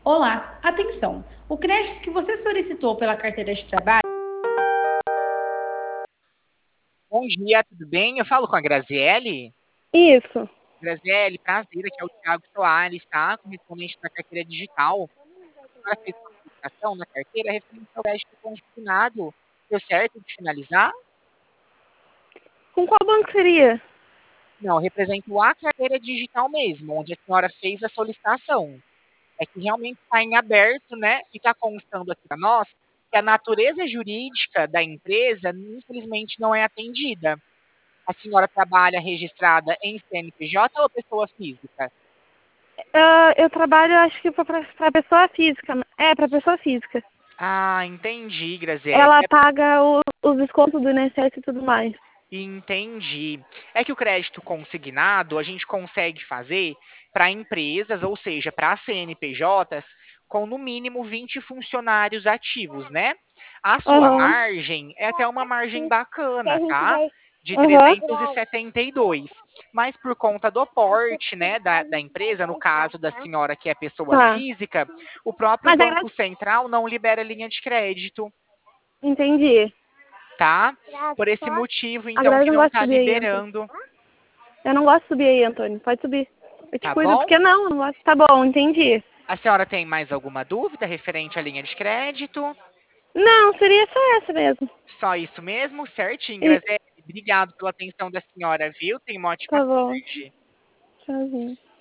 Olá, atenção! O crédito que você solicitou pela carteira de trabalho. Bom dia, tudo bem? Eu falo com a Graziele. Isso. Graziele, prazer, aqui é o Thiago Soares, tá? Correspondente da carteira digital. A senhora fez uma solicitação na carteira referente ao crédito consignado. Deu certo de finalizar? Com qual banco seria? Não, represento a carteira digital mesmo, onde a senhora fez a solicitação. É que realmente está em aberto, né? E está constando aqui para nós que a natureza jurídica da empresa, infelizmente, não é atendida. A senhora trabalha registrada em CNPJ ou pessoa física? Eu trabalho, acho que para pessoa física. É, para pessoa física. Ah, entendi, Graziele. Ela paga os descontos do INSS e tudo mais. Entendi. É que o crédito consignado a gente consegue fazer para empresas, ou seja, para CNPJs, com no mínimo 20 funcionários ativos, né? A sua Aham. margem é até uma margem bacana, tá? De Aham. 372. Mas por conta do porte, né, da empresa, no caso da senhora que é pessoa Tá. física, o próprio Mas Banco Central não libera linha de crédito. entendi. Tá? Por esse motivo, então, Agora eu que não não gosto de está subir aí, Antônio. liberando, Eu não gosto de subir aí, Antônio. Pode subir. Eu te tá cuido. bom? Porque não, eu não gosto. Tá bom, entendi. A senhora tem mais alguma dúvida referente à linha de crédito? Não, seria só essa mesmo. Só isso mesmo? Certinho, E, Graziele. Obrigado pela atenção da senhora, viu? Tenha uma ótima tá bom. tarde. Tchauzinho.